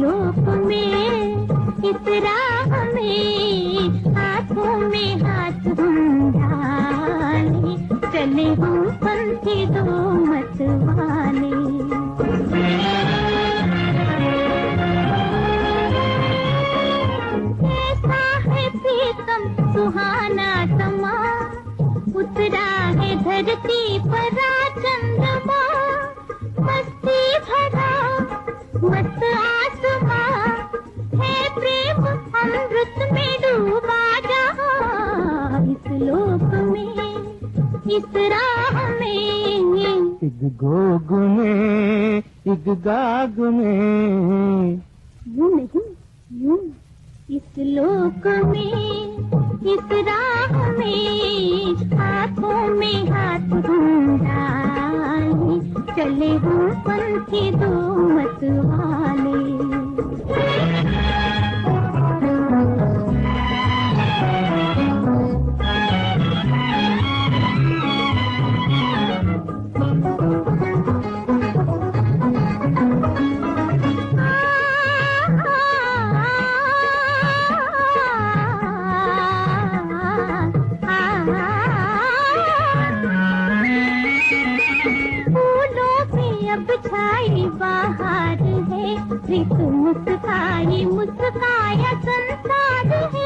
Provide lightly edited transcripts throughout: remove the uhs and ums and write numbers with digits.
लोक में, इस राह में, हाथों में हाथ हम डाले, चले हम पंथी दो मत वाले। कैसा है प्रीतम सुहाना समा, उतरा है धरती पर चंद्रमा, मस्ती भरा मस्त आसमां, है प्रेम अमृत में डूबा जहां, इस लोक में, इस राह में, इग गोग में, इग गाग में, यूं नहीं यूं, इस लोक में, इस राह में, हाथों में हाथ हम डाले, चले हम पंथी दो मत वाले। अब छाई बाहर है, ऋत मुस्काई मुस्काया संसार है,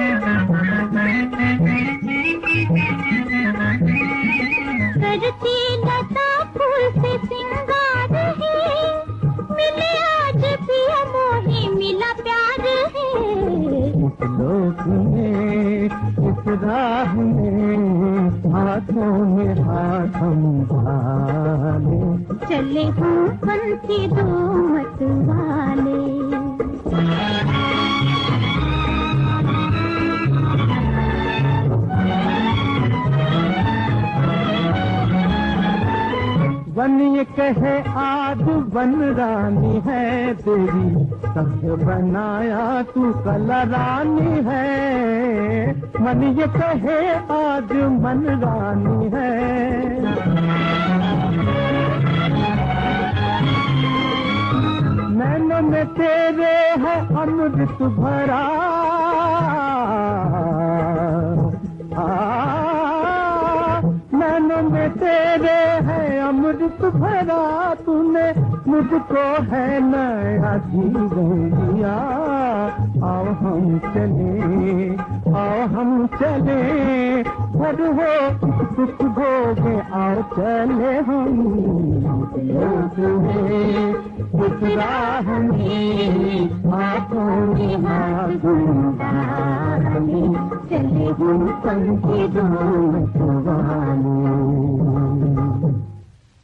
करती लता फूल से सिंगार है, मिले आज पिया मोहे मिला प्यार है, इस लोक में, इस राह में, हाथों में हाथ हम डाले, चले हम पंथी दो मत वाले। वन ये कहे आज वन रानी है तेरी, सबसे बनाया तू कला रानी है, मन ये कहे आज मन रानी है, नैनों में तेरे है अमृत भरा, नैनों में तेरे है अमृत भरा, तूने मुझको है नया जीवन दिया, आओ हम चले, आओ हम चले, भर हो सुख भोगे, आओ चले हम, लोक में, इस राह में, हाथों में हाथ डाले, चले हम पंथी दो मत वाले।